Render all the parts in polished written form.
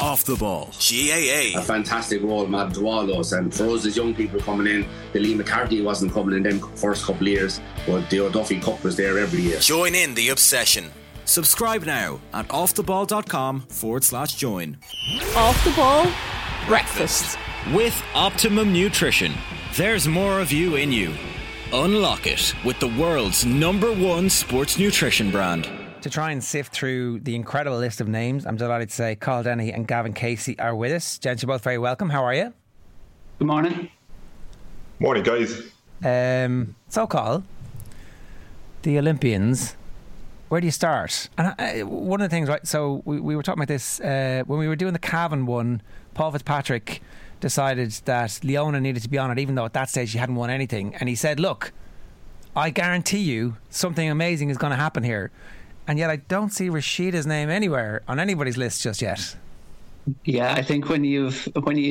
Off the Ball. GAA. A fantastic role model to all those, and for us as young people coming in, the Lee McCarthy wasn't coming in them first couple of years, but the O'Duffy Cup was there every year. Join in the obsession. Subscribe now at offtheball.com/join. Off the Ball Breakfast with Optimum Nutrition. There's more of you in you. Unlock it with the world's #1 sports nutrition brand. To try and sift through the incredible list of names, I'm delighted to say Carl Denny and Gavin Casey are with us. Gents, you're both very welcome. How are you? Good morning. Morning, guys. So, Carl, the Olympians, where do you start? And one of the things, right, so we were talking about this when we were doing the Cavan one. Paul Fitzpatrick decided that Leona needed to be on it, even though at that stage she hadn't won anything. And he said, look, I guarantee you something amazing is going to happen here. And yet I don't see Rashida's name anywhere on anybody's list just yet. Yeah, I think when you've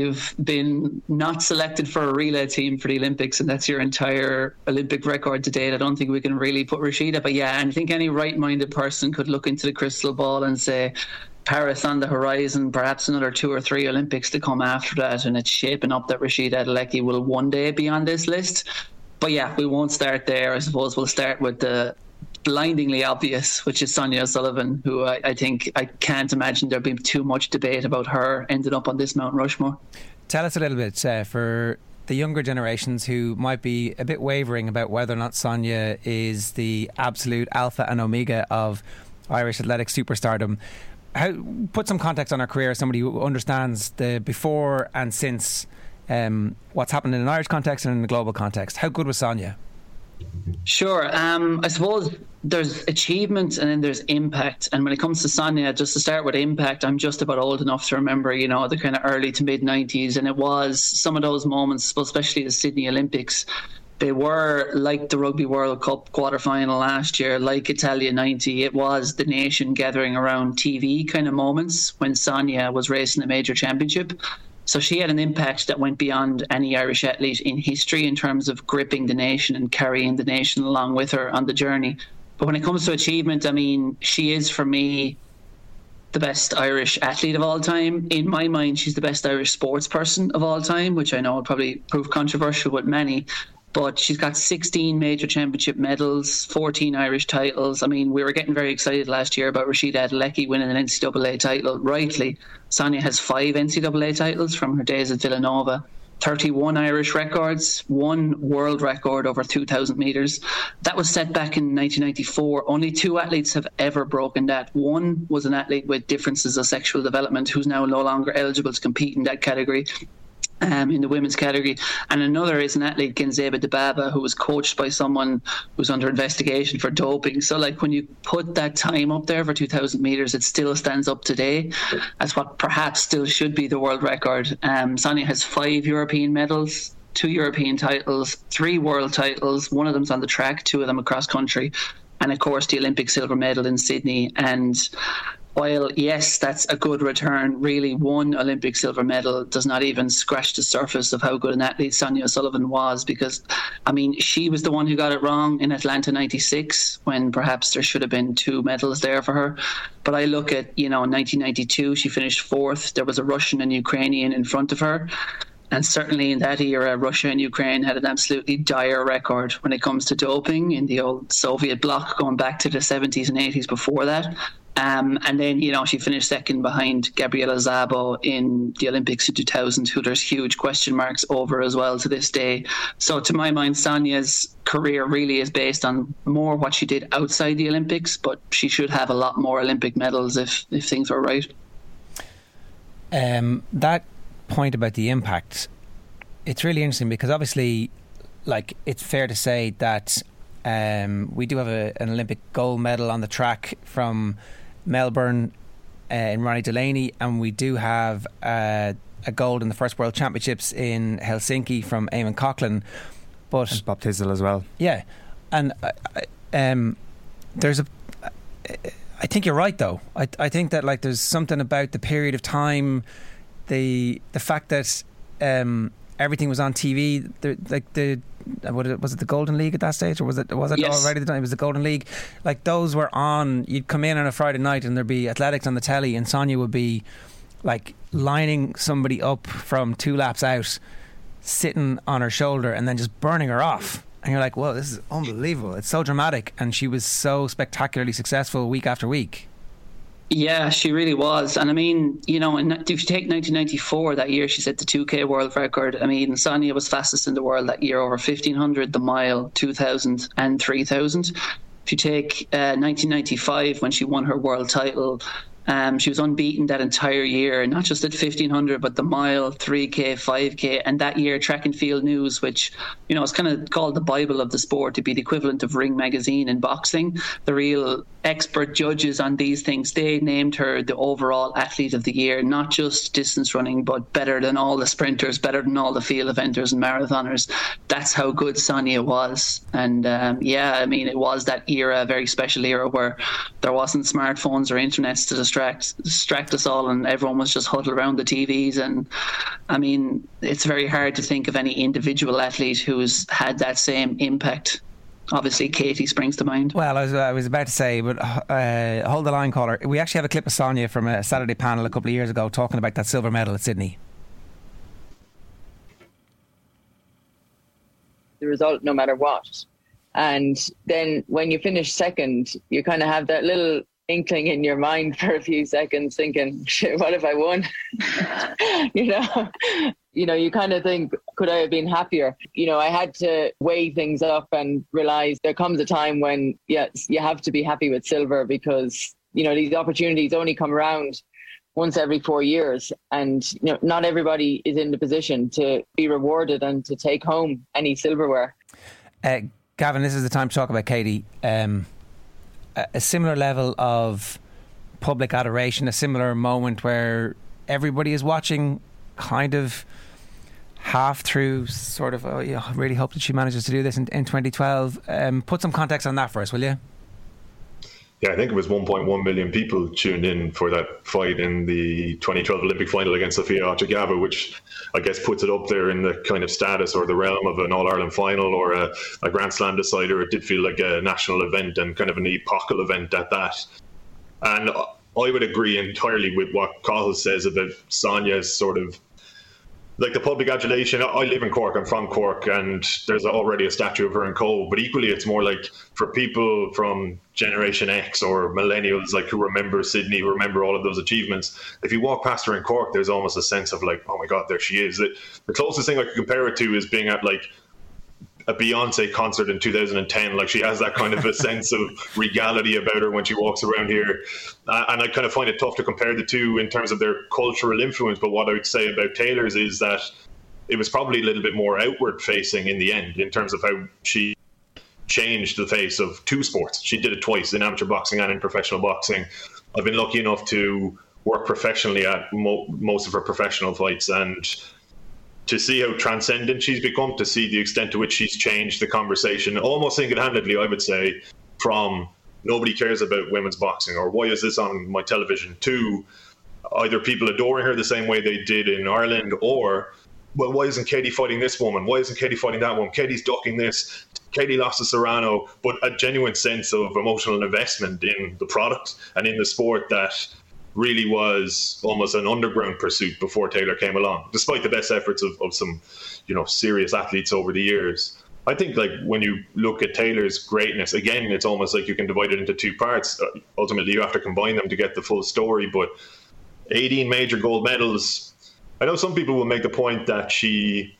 been not selected for a relay team for the Olympics, and that's your entire Olympic record to date, I don't think we can really put Rashida. But yeah, and I think any right-minded person could look into the crystal ball and say Paris on the horizon, perhaps another 2 or 3 Olympics to come after that, and it's shaping up that Rashida Adelecki will one day be on this list. But yeah, we won't start there. I suppose we'll start with the blindingly obvious, which is Sonia O'Sullivan, who I think I can't imagine there'd be too much debate about her ending up on this Mount Rushmore. Tell us a little bit for the younger generations who might be a bit wavering about whether or not Sonia is the absolute alpha and omega of Irish athletic superstardom. Put some context on her career, somebody who understands the before and since, what's happened in an Irish context and in a global context. How good was Sonia? Sure. I suppose there's achievement and then there's impact. And when it comes to Sonia, just to start with impact, I'm just about old enough to remember, the kind of early to mid 90s. And it was some of those moments, especially the Sydney Olympics, they were like the Rugby World Cup quarterfinal last year, like Italia 90. It was the nation gathering around TV kind of moments when Sonia was racing a major championship. So she had an impact that went beyond any Irish athlete in history in terms of gripping the nation and carrying the nation along with her on the journey. But when it comes to achievement, I mean, she is, for me, the best Irish athlete of all time. In my mind, she's the best Irish sports person of all time, which I know will probably prove controversial with many. But she's got 16 major championship medals, 14 Irish titles. I mean, we were getting very excited last year about Rashida Adelecki winning an NCAA title. Rightly, Sonia has 5 NCAA titles from her days at Villanova, 31 Irish records, 1 world record over 2,000 metres. That was set back in 1994. Only 2 athletes have ever broken that. One was an athlete with differences of sexual development who's now no longer eligible to compete in that category. In the women's category, and another is an athlete, Genzeba Dibaba, who was coached by someone who's under investigation for doping. So like when you put that time up there for 2,000 metres, it still stands up today as what perhaps still should be the world record. Sonia has 5 European medals, 2 European titles, 3 world titles. One of them's on the track, 2 of them across country, and of course the Olympic silver medal in Sydney. And while, yes, that's a good return, really 1 Olympic silver medal does not even scratch the surface of how good an athlete Sonia O'Sullivan was, because, I mean, she was the one who got it wrong in Atlanta 96 when perhaps there should have been 2 medals there for her. But I look at, 1992, she finished 4th. There was a Russian and Ukrainian in front of her. And certainly in that era, Russia and Ukraine had an absolutely dire record when it comes to doping in the old Soviet bloc, going back to the 70s and 80s before that. And then, she finished 2nd behind Gabriela Szabo in the Olympics in 2000, who there's huge question marks over as well to this day. So to my mind, Sonia's career really is based on more what she did outside the Olympics, but she should have a lot more Olympic medals if things were right. That point about the impact, it's really interesting because obviously, like, it's fair to say that we do have an Olympic gold medal on the track from Melbourne in Ronnie Delaney, and we do have a gold in the first World Championships in Helsinki from Eamon Coughlin, but and Bob Tisdale as well. Yeah, and there's I think you're right though. I think that like there's something about the period of time, the fact that everything was on TV. Was it the Golden League at that stage, or was it yes. already the time? It was the Golden League. Like those were on. You'd come in on a Friday night and there'd be athletics on the telly, and Sonia would be like lining somebody up from 2 laps out, sitting on her shoulder and then just burning her off. And you're like, whoa, this is unbelievable. It's so dramatic. And she was so spectacularly successful week after week. Yeah, she really was. And I mean, you know, if you take 1994, that year she set the 2K world record. I mean, Sonia was fastest in the world that year, over 1,500, the mile, 2,000 and 3,000. If you take 1995, when she won her world title, she was unbeaten that entire year, not just at 1,500, but the mile, 3K, 5K. And that year, Track and Field News, which, you know, is kind of called the Bible of the sport, to be the equivalent of Ring Magazine in boxing, the real expert judges on these things, they named her the overall athlete of the year, not just distance running, but better than all the sprinters, better than all the field eventers and marathoners. That's how good Sonia was. And yeah, I mean, it was that era, a very special era, where there wasn't smartphones or internets to distract us all, and everyone was just huddled around the TVs. And I mean, it's very hard to think of any individual athlete who's had that same impact. Obviously, Katie springs to mind. Well, I was about to say, but hold the line, caller. We actually have a clip of Sonia from a Saturday panel a couple of years ago talking about that silver medal at Sydney. The result, no matter what. And then when you finish second, you kind of have that little inkling in your mind for a few seconds, thinking, shit, what if I won? You know, you kind of think, could I have been happier? You know, I had to weigh things up and realize there comes a time when, yes, you have to be happy with silver, because, you know, these opportunities only come around once every 4 years. And, you know, not everybody is in the position to be rewarded and to take home any silverware. Gavin, this is the time to talk about Katie. A similar level of public adoration, a similar moment where everybody is watching, kind of half through, sort of, I really hope that she manages to do this in 2012. Put some context on that for us, will you? Yeah, I think it was 1.1 million people tuned in for that fight in the 2012 Olympic final against Sofia Ochagava, which I guess puts it up there in the kind of status or the realm of an All-Ireland final or a Grand Slam decider. It did feel like a national event and kind of an epochal event at that. And I would agree entirely with what Cathal says about Sonia's sort of, like, the public adulation. I live in Cork, I'm from Cork, and there's already a statue of her in Cove, but equally it's more like for people from Generation X or millennials, like, who remember Sydney, who remember all of those achievements. If you walk past her in Cork, there's almost a sense of like, oh my God, there she is. The closest thing I could compare it to is being at like a Beyonce concert in 2010. Like, she has that kind of a sense of regality about her when she walks around here. And I kind of find it tough to compare the two in terms of their cultural influence. But what I would say about Taylor's is that it was probably a little bit more outward facing in the end, in terms of how she changed the face of two sports. She did it twice, in amateur boxing and in professional boxing. I've been lucky enough to work professionally at most of her professional fights, and to see how transcendent she's become, to see the extent to which she's changed the conversation, almost single-handedly, I would say, from nobody cares about women's boxing or why is this on my television, to either people adoring her the same way they did in Ireland, or, well, why isn't Katie fighting this woman? Why isn't Katie fighting that one? Katie's ducking this. Katie lost to Serrano. But a genuine sense of emotional investment in the product and in the sport that really was almost an underground pursuit before Taylor came along, despite the best efforts of some, you know, serious athletes over the years. I think, like, when you look at Taylor's greatness, again, it's almost like you can divide it into two parts. Ultimately, you have to combine them to get the full story, but 18 major gold medals. I know some people will make the point that she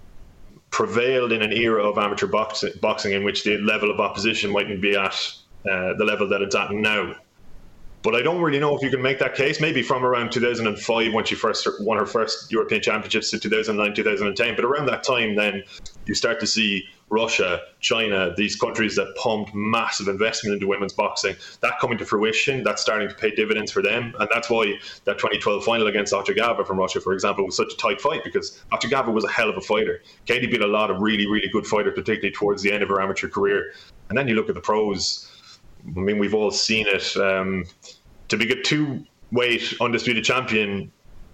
prevailed in an era of amateur boxing in which the level of opposition mightn't be at the level that it's at now. But I don't really know if you can make that case. Maybe from around 2005, when she first won her first European Championships, to 2009, 2010. But around that time, then you start to see Russia, China, these countries that pumped massive investment into women's boxing, that coming to fruition, that's starting to pay dividends for them. And that's why that 2012 final against Ochagava from Russia, for example, was such a tight fight, because Ochagava was a hell of a fighter. Katie beat a lot of really, really good fighters, particularly towards the end of her amateur career. And then you look at the pros. I mean, we've all seen it. To be a two-weight undisputed champion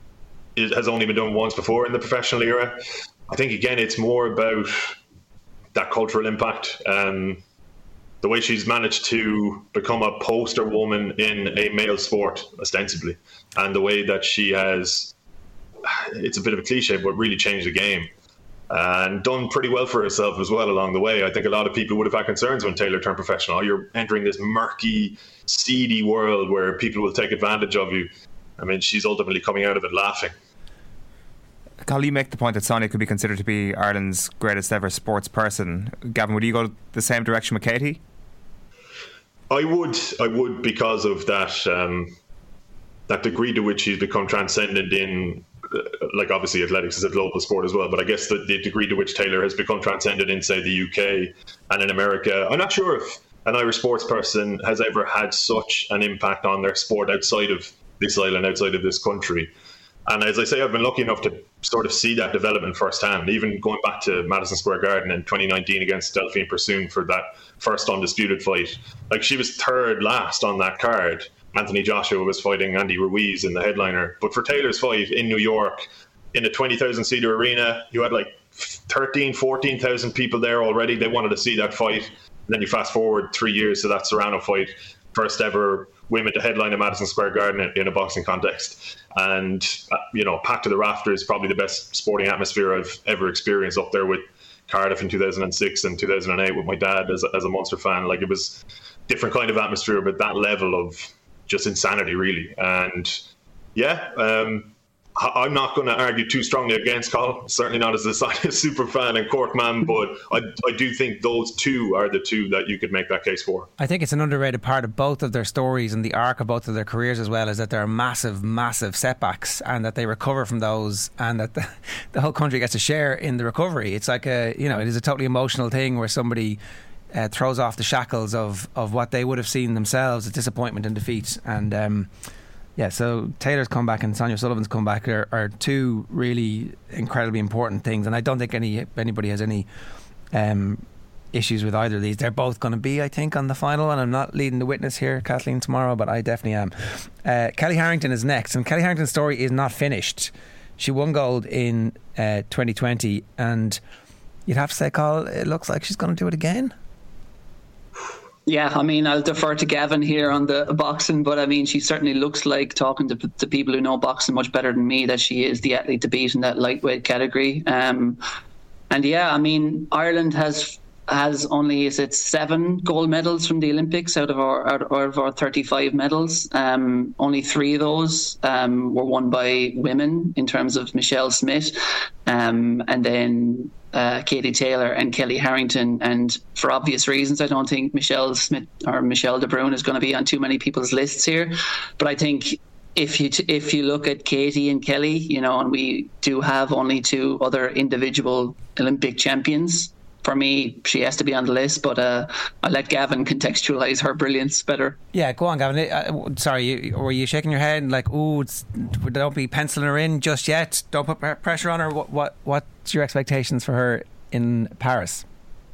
has only been done once before in the professional era. I think, again, it's more about that cultural impact. The the way she's managed to become a poster woman in a male sport, ostensibly, and the way that she has, it's a bit of a cliche, but really changed the game and done pretty well for herself as well along the way. I think a lot of people would have had concerns when Taylor turned professional. You're entering this murky, seedy world where people will take advantage of you. I mean, she's ultimately coming out of it laughing. Carl, you make the point that Sonia could be considered to be Ireland's greatest ever sports person. Gavin, would you go the same direction with Katie? I would, because of that that degree to which she's become transcendent in, like, obviously athletics is a global sport as well, but I guess the degree to which Taylor has become transcendent in, say, the UK and in America. I'm not sure if an Irish sports person has ever had such an impact on their sport outside of this island, outside of this country. And as I say, I've been lucky enough to sort of see that development firsthand, even going back to Madison Square Garden in 2019 against Delphine Persoon for that first undisputed fight. Like, she was third last on that card. Anthony Joshua was fighting Andy Ruiz in the headliner. But for Taylor's fight in New York, in a 20,000-seater arena, you had like 14,000 people there already. They wanted to see that fight. And then you fast forward 3 years to that Serrano fight, first ever women to headline at Madison Square Garden in a boxing context. And, packed to the rafters, probably the best sporting atmosphere I've ever experienced, up there with Cardiff in 2006 and 2008 with my dad as a Munster fan. Like, it was different kind of atmosphere, but that level of just insanity, really. And I'm not going to argue too strongly against Colin, certainly not as a super fan and Cork man, but I do think those two are the two that you could make that case for. I think it's an underrated part of both of their stories and the arc of both of their careers as well, is that there are massive, massive setbacks and that they recover from those, and that the whole country gets a share in the recovery. It's like it is a totally emotional thing where somebody throws off the shackles of what they would have seen themselves as disappointment and defeat. And so Taylor's comeback and Sonia Sullivan's comeback are two really incredibly important things, and I don't think anybody has any issues with either of these. They're both going to be, I think, on the final, and I'm not leading the witness here, Kathleen, tomorrow, but I definitely am. Kelly Harrington is next, and Kelly Harrington's story is not finished. She won gold in 2020, and you'd have to say, Carl, it looks like she's going to do it again. Yeah, I mean, I'll defer to Gavin here on the boxing, but I mean, she certainly looks like, talking to people who know boxing much better than me, that she is the athlete to beat in that lightweight category. And I mean, Ireland has only, is it 7 gold medals from the Olympics out of our 35 medals? Only 3 of those were won by women, in terms of Michelle Smith, and then Katie Taylor and Kelly Harrington. And for obvious reasons, I don't think Michelle Smith or Michelle De Bruyne is going to be on too many people's lists here. But I think if you look at Katie and Kelly, and we do have only 2 other individual Olympic champions, for me, she has to be on the list, but I'll let Gavin contextualise her brilliance better. Yeah, go on, Gavin. Sorry, were you shaking your head like, don't be penciling her in just yet? Don't put pressure on her. What's your expectations for her in Paris?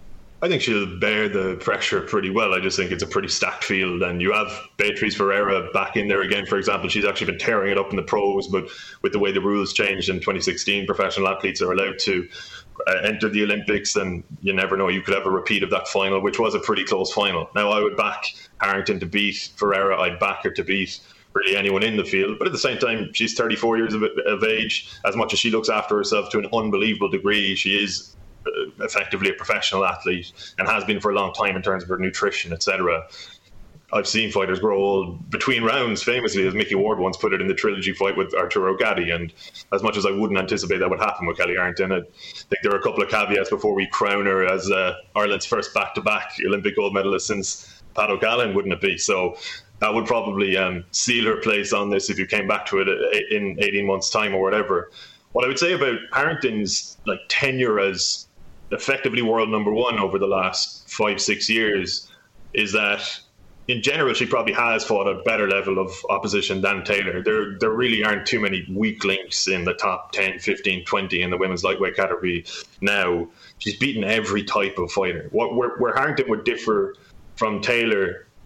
I think she'll bear the pressure pretty well. I just think it's a pretty stacked field, and you have Beatriz Ferreira back in there again, for example. She's actually been tearing it up in the pros, but with the way the rules changed in 2016, professional athletes are allowed to enter the Olympics, and you never know, you could have a repeat of that final, which was a pretty close final. Now, I would back Harrington to beat Ferreira. I'd back her to beat really anyone in the field, but at the same time, she's 34 years of age. As much as she looks after herself to an unbelievable degree, she is effectively a professional athlete and has been for a long time in terms of her nutrition, etc. I've seen fighters grow old between rounds, famously, as Mickey Ward once put it in the trilogy fight with Arturo Gatti. And as much as I wouldn't anticipate that would happen with Kelly Harrington, I think there are a couple of caveats before we crown her as Ireland's first back-to-back Olympic gold medalist since Pat O'Callaghan, wouldn't it be? So that would probably seal her place on this if you came back to it in 18 months' time or whatever. What I would say about Harrington's tenure as effectively world number 1 over the last 5-6 years is that, in general, she probably has fought a better level of opposition than Taylor. There really aren't too many weak links in the top 10, 15, 20 in the women's lightweight category now. She's beaten every type of fighter. Where Harrington would differ from Taylor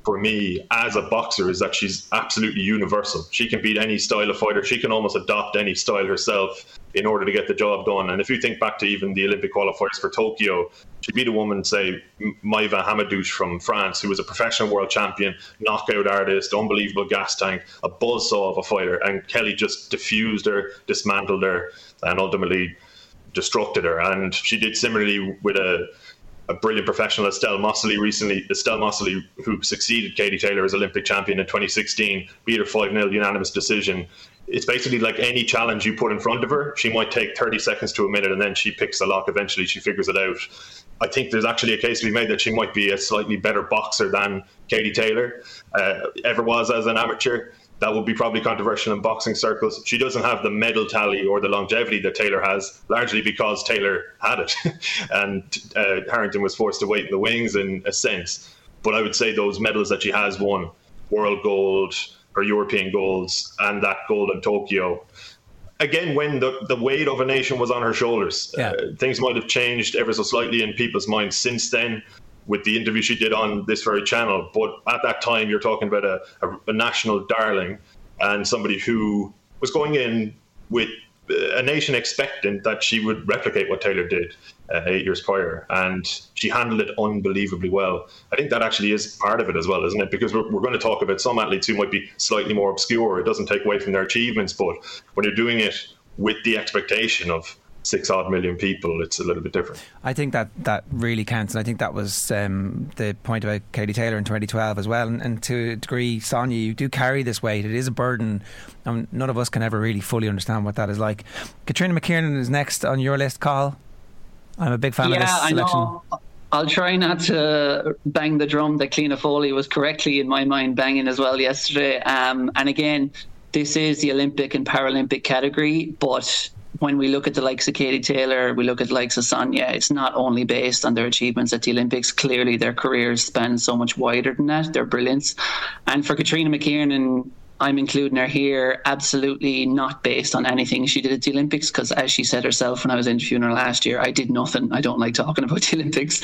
for me as a boxer is that she's absolutely universal. She can beat any style of fighter. She can almost adopt any style herself in order to get the job done. And if you think back to even the Olympic qualifiers for Tokyo, she beat a woman, say, Maïva Hamadouche from France, who was a professional world champion, knockout artist, unbelievable gas tank, a buzzsaw of a fighter. And Kelly just diffused her, dismantled her, and ultimately destructed her. And she did similarly with a brilliant professional, Estelle Mossely, recently. Estelle Mossely, who succeeded Katie Taylor as Olympic champion in 2016, beat her 5-0 unanimous decision. It's basically like any challenge you put in front of her, she might take 30 seconds to a minute and then she picks the lock. Eventually she figures it out. I think there's actually a case to be made that she might be a slightly better boxer than Katie Taylor ever was as an amateur. That would be probably controversial in boxing circles. She doesn't have the medal tally or the longevity that Taylor has, largely because Taylor had it. And Harrington was forced to wait in the wings in a sense. But I would say those medals that she has won, world gold, her European golds, and that gold in Tokyo, again, when the weight of a nation was on her shoulders, things might have changed ever so slightly in people's minds since then, with the interview she did on this very channel. But at that time, you're talking about a national darling and somebody who was going in with a nation expectant that she would replicate what Taylor did 8 years prior. And she handled it unbelievably well. I think that actually is part of it as well, isn't it? Because we're going to talk about some athletes who might be slightly more obscure. It doesn't take away from their achievements, but when you're doing it with the expectation of 6-odd million people, it's a little bit different. I think that really counts, and I think that was the point about Katie Taylor in 2012 as well. And to a degree, Sonia, you do carry this weight. It is a burden. None of us can ever really fully understand what that is like. Katrina McKiernan is next on your list, Carl. I'm a big fan of this selection. I know. I'll try not to bang the drum that Cliona Foley was correctly, in my mind, banging as well yesterday. And again, this is the Olympic and Paralympic category, but when we look at the likes of Katie Taylor, we look at the likes of Sonia, it's not only based on their achievements at the Olympics. Clearly, their careers span so much wider than that. They're brilliant. And for Katrina McKiernan, I'm including her here, absolutely not based on anything she did at the Olympics, because as she said herself when I was interviewing her last year, I did nothing. I don't like talking about the Olympics.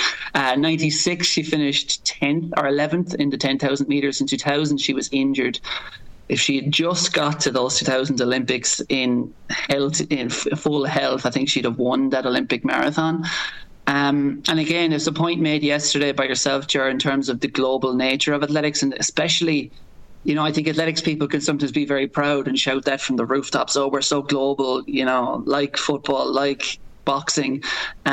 96, she finished 10th or 11th in the 10,000 metres. In 2000, she was injured. If she had just got to those 2000 Olympics in full health, I think she'd have won that Olympic marathon. And again, there's a point made yesterday by yourself, Ger, in terms of the global nature of athletics, and especially, you know, I think athletics people can sometimes be very proud and shout that from the rooftops. Oh, we're so global, you know, like football, like boxing.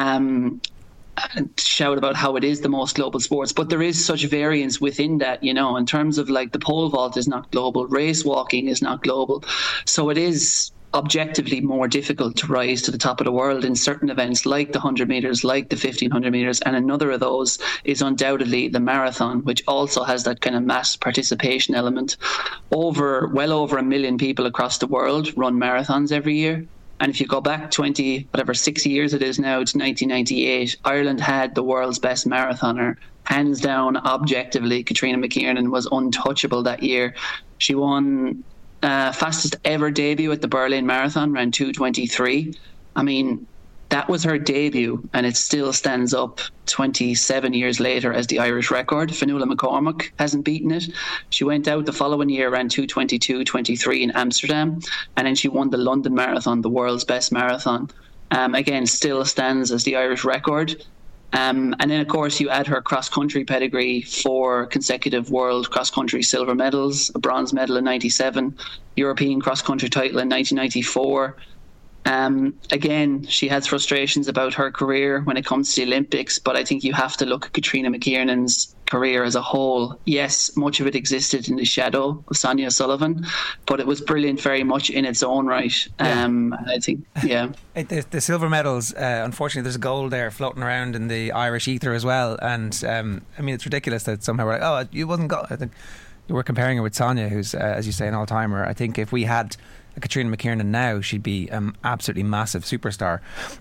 And shout about how it is the most global sports, but there is such variance within that, you know, in terms of like the pole vault is not global, race walking is not global, so it is objectively more difficult to rise to the top of the world in certain events like the 100 metres, like the 1500 metres, and another of those is undoubtedly the marathon, which also has that kind of mass participation element. Well over 1 million people across the world run marathons every year. And if you go back 6 years it is now, to 1998, Ireland had the world's best marathoner. Hands down, objectively, Katrina McKiernan was untouchable that year. She won fastest ever debut at the Berlin Marathon, ran 2:23. I mean, that was her debut, and it still stands up 27 years later as the Irish record. Fionnuala McCormack hasn't beaten it. She went out the following year, ran 2:22:23 in Amsterdam, and then she won the London Marathon, the world's best marathon. Again, still stands as the Irish record. And then, of course, you add her cross-country pedigree, 4 consecutive world cross-country silver medals, a bronze medal in 97, European cross-country title in 1994. Again, she has frustrations about her career when it comes to the Olympics, but I think you have to look at Katrina McKiernan's career as a whole. Yes, much of it existed in the shadow of Sonia O'Sullivan, but it was brilliant very much in its own right. I think, the silver medals, unfortunately, there's gold there floating around in the Irish ether as well. And I mean, it's ridiculous that somehow we're like, oh, you wasn't gold. I think you were comparing her with Sonia, who's, as you say, an all-timer. I think if we had Katrina McKiernan now, she'd be absolutely massive superstar.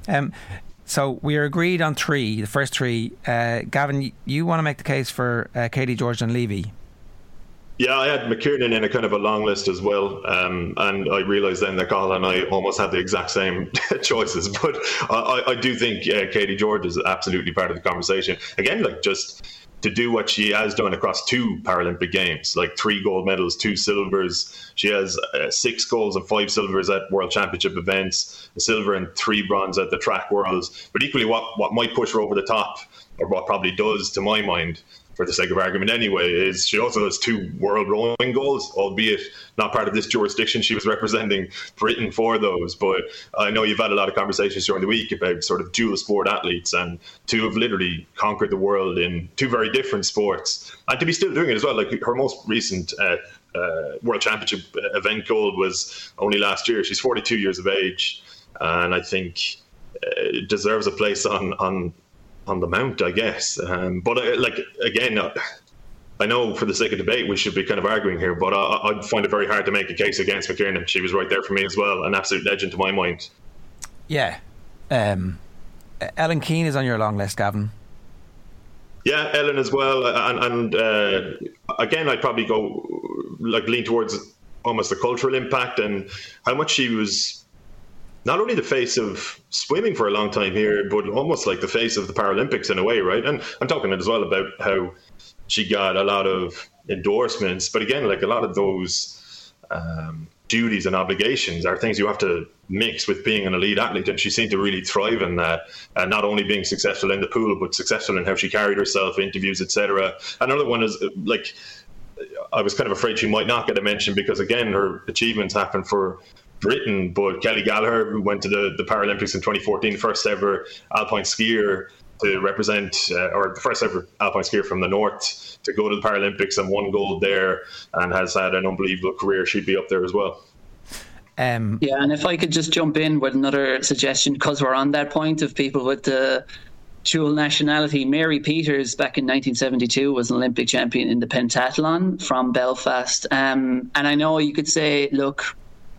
So we are agreed on 3, the first 3. Gavin, you want to make the case for Katie George-Dunleavy? Yeah, I had McKiernan in a kind of a long list as well, and I realised then that Cathal and I almost had the exact same choices, but I do think Katie George is absolutely part of the conversation. Again, like just to do what she has done across 2 Paralympic Games, like 3 gold medals, 2 silvers. She has 6 golds and 5 silvers at World Championship events, a silver and 3 bronze at the Track Worlds. But equally, what might push her over the top, or what probably does, to my mind, for the sake of argument anyway, is she also has 2 world rowing golds, albeit not part of this jurisdiction. She was representing Britain for those. But I know you've had a lot of conversations during the week about sort of dual sport athletes, and to have literally conquered the world in 2 very different sports, and to be still doing it as well. Like her most recent World Championship event gold was only last year. She's 42 years of age, and I think deserves a place on the mount, I guess. But again, I know for the sake of debate we should be kind of arguing here, but I find it very hard to make a case against McKiernan. She was right there for me as well, an absolute legend to my mind. Yeah. Ellen Keane is on your long list, Gavin. Yeah, Ellen as well, and again, I'd probably go lean towards almost the cultural impact and how much she was not only the face of swimming for a long time here, but almost like the face of the Paralympics in a way, right? And I'm talking as well about how she got a lot of endorsements, but again, like a lot of those duties and obligations are things you have to mix with being an elite athlete, and she seemed to really thrive in that, and not only being successful in the pool, but successful in how she carried herself, interviews, etc. Another one is, like, I was kind of afraid she might not get a mention because, again, her achievements happened for Britain, but Kelly Gallagher, who went to the Paralympics in 2014, first ever alpine skier to represent, or the first ever alpine skier from the north to go to the Paralympics, and won gold there, and has had an unbelievable career. She'd be up there as well. Yeah, and if I could just jump in with another suggestion, because we're on that point of people with the dual nationality. Mary Peters back in 1972 was an Olympic champion in the pentathlon from Belfast, and I know you could say, look,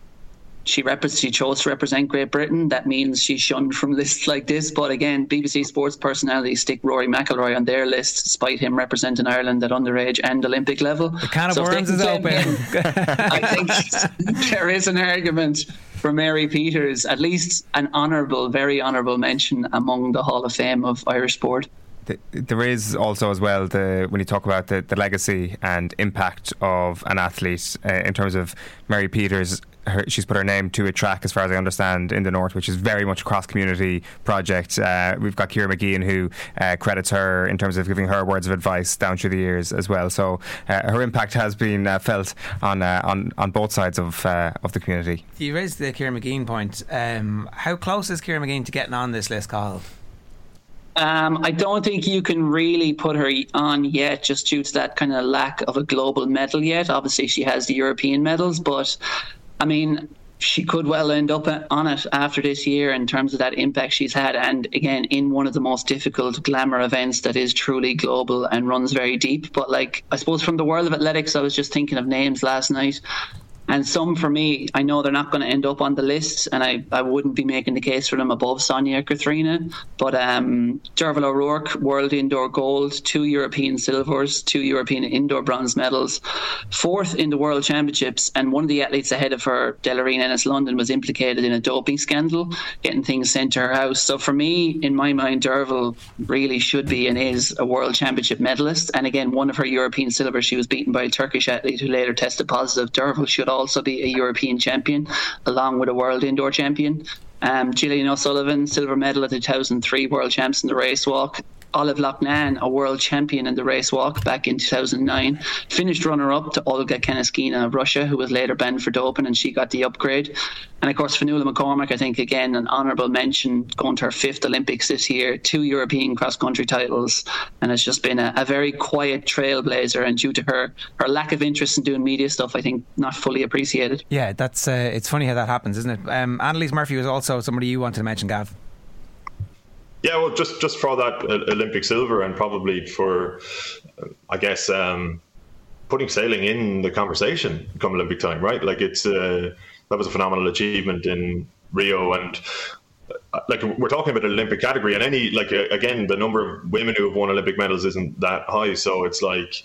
she chose to represent Great Britain. That means she's shunned from lists like this. But again, BBC Sports personalities stick Rory McIlroy on their list, despite him representing Ireland at underage and Olympic level. The can of worms is open. I think there is an argument for Mary Peters, at least an very honourable mention among the Hall of Fame of Irish sport. There is also as well, when you talk about the legacy and impact of an athlete, in terms of Mary Peters, she's put her name to a track, as far as I understand, in the north, which is very much a cross-community project. We've got Ciara McGeehan, who credits her in terms of giving her words of advice down through the years as well. So her impact has been felt on both sides of the community. You raised the Ciara McGeehan point. How close is Ciara McGeehan to getting on this list, Carl? I don't think you can really put her on yet, just due to that kind of lack of a global medal yet. Obviously, she has the European medals, but I mean, she could well end up on it after this year in terms of that impact she's had. And again, in one of the most difficult glamour events that is truly global and runs very deep. But like, I suppose from the world of athletics, I was just thinking of names last night. And some, for me, I know they're not going to end up on the list, and I wouldn't be making the case for them above Sonia or Katharina. But Derval O'Rourke, World Indoor Gold, 2 European Silvers, 2 European Indoor Bronze medals, 4th in the World Championships, and one of the athletes ahead of her, Delarine Ennis London, was implicated in a doping scandal, getting things sent to her house. So for me, in my mind, Derval really should be and is a World Championship medalist. And again, one of her European Silvers, she was beaten by a Turkish athlete who later tested positive. Derval should also be a European champion, along with a world indoor champion. Gillian O'Sullivan, silver medal at the 2003 World Champs in the race walk. Olive Loughnane, a world champion in the race walk back in 2009, finished runner-up to Olga Keneskina of Russia, who was later banned for doping, and she got the upgrade. And of course, Fionnuala McCormack, I think, again, an honourable mention, going to her 5th Olympics this year, 2 European cross-country titles, and it's just been a very quiet trailblazer, and due to her lack of interest in doing media stuff, I think not fully appreciated. Yeah, that's it's funny how that happens, isn't it? Annalise Murphy was also somebody you wanted to mention, Gav. Yeah, well, just for that Olympic silver, and probably for, I guess, putting sailing in the conversation come Olympic time, right? Like, it's that was a phenomenal achievement in Rio, and like, we're talking about an Olympic category, and again, the number of women who have won Olympic medals isn't that high, so it's like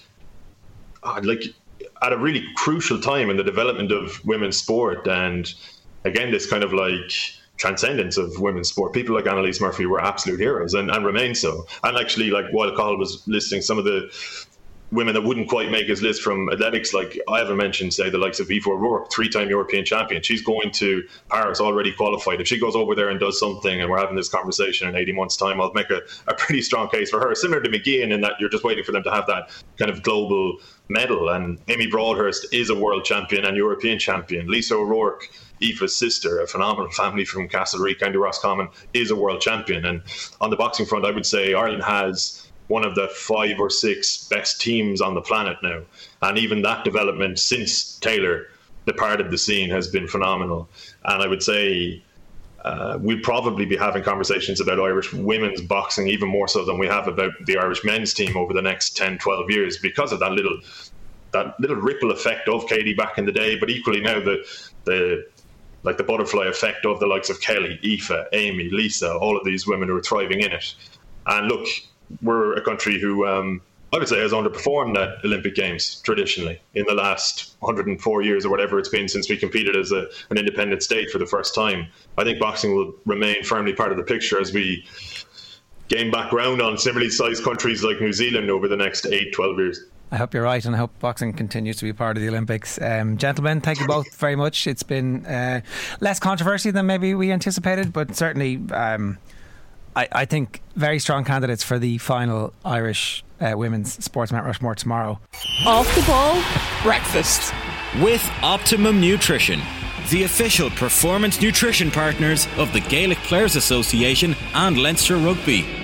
at a really crucial time in the development of women's sport, and again, this kind of like transcendence of women's sport. People like Annalise Murphy were absolute heroes and remain so. And actually, like while Cathal was listing some of the women that wouldn't quite make his list from athletics, like I haven't mentioned, say, the likes of Aoife O'Rourke, 3-time European champion. She's going to Paris already qualified. If she goes over there and does something, and we're having this conversation in 80 months' time, I'll make a pretty strong case for her. Similar to McGeehan in that you're just waiting for them to have that kind of global medal. And Amy Broadhurst is a world champion and European champion. Lisa O'Rourke, Aoife's sister, a phenomenal family from Castlereagh, County Roscommon, is a world champion. And on the boxing front, I would say Ireland has one of the 5 or 6 best teams on the planet now. And even that development since Taylor departed the scene has been phenomenal. And I would say we'll probably be having conversations about Irish women's boxing even more so than we have about the Irish men's team over the next 10, 12 years because of that little ripple effect of Katie back in the day, but equally now the butterfly effect of the likes of Kelly, Aoife, Amy, Lisa, all of these women who are thriving in it. And look, we're a country who I would say has underperformed at Olympic Games traditionally in the last 104 years or whatever it's been since we competed as an independent state for the first time. I think boxing will remain firmly part of the picture as we gain back ground on similarly sized countries like New Zealand over the next 8-12 years. I hope you're right, and I hope boxing continues to be part of the Olympics. Gentlemen, thank you both very much. It's been less controversy than maybe we anticipated, but certainly I think very strong candidates for the final Irish women's sports Mount Rushmore tomorrow. Off the Ball Breakfast with Optimum Nutrition, the official performance nutrition partners of the Gaelic Players Association and Leinster Rugby.